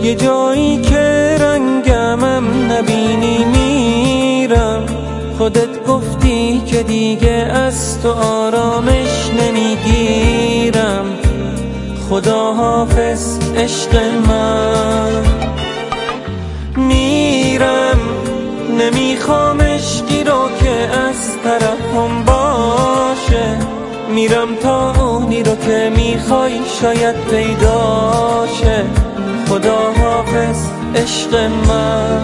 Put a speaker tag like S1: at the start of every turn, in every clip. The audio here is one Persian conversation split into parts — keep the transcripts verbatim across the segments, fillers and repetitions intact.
S1: یه جایی که رنگمم نبینی میرم. خودت گفتی که دیگه از تو آرامش نمیگیرم. خدا حافظ عشق من. میرم نمیخوام عشقی رو که از طرفم باشه. میرم تا اونی رو که میخوای شاید پیدا شه. خدا حافظ عشق من.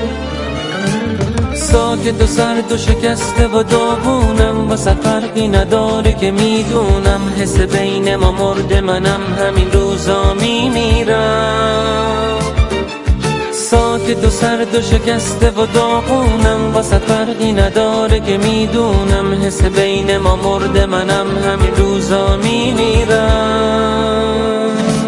S1: ساکت و سرد و شکسته و داغونم، واسه فرقی نداره که میدونم حس بین ما مرده، منم همین روزا میمیرم. ساکت و سرد و شکسته و داغونم، واسه فرقی نداره که میدونم حس بین ما مرده، منم همین روزا میمیرم.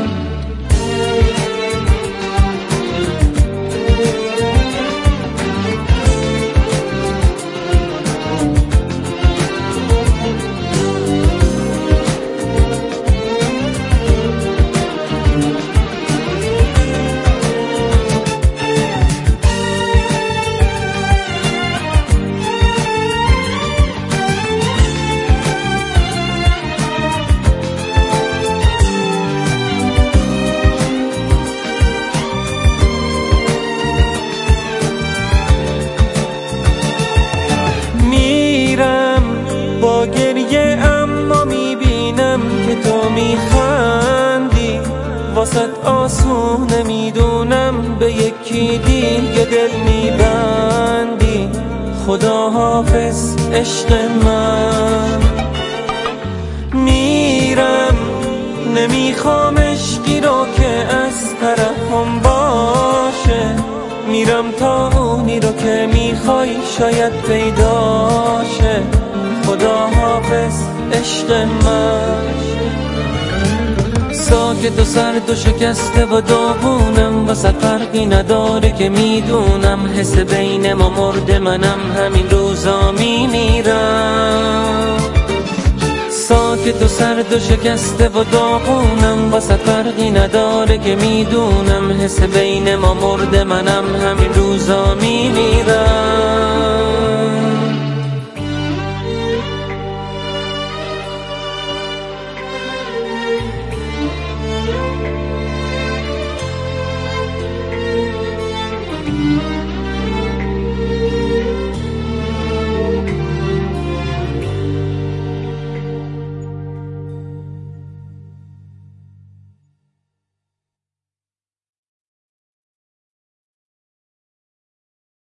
S1: با گریه اما میبینم که تو میخندی. واسط آسونه میدونم به یکی دیگه دل میبندی. خدا حافظ عشق من. میرم نمیخوام عشقی رو که از طرفم باشه. میرم تا اونی رو که میخوای شاید پیدا شه. خدا حافظ عشق من. ساکت و سرد و شکسته و داغونم، واسه فرقی نداره که میدونم حس بین ما مرده، منم همین روزا میمیرم. ساکت و سرد و شکسته و داغونم، واسه فرقی نداره که میدونم حس بین ما مرده، منم همین روزا میمیرم.